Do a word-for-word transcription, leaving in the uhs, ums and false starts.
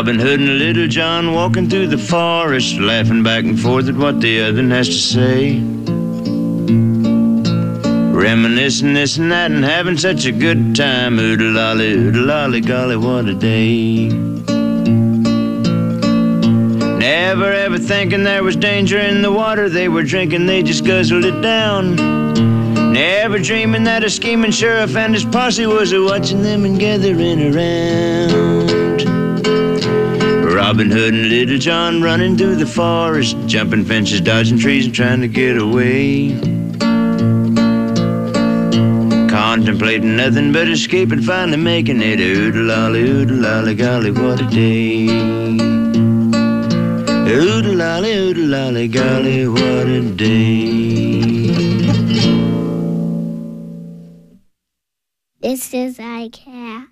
Robin Hood and Little John walking through the forest, laughing back and forth at what the other has to say. Reminiscing this and that and having such a good time. Oodle-lolly, oodle-lolly, golly, what a day. Never ever thinking there was danger in the water they were drinking, they just guzzled it down. Never dreaming that a scheming sheriff and his posse was a-watching them and gathering around. Robin Hood and Little John running through the forest, jumping fences, dodging trees and trying to get away. Contemplating nothing but escape and finally making it. Oodle-lolly, oodle-lolly, golly, what a day. Oodle-lolly, oodle-lolly, golly, what a day. This is I Care.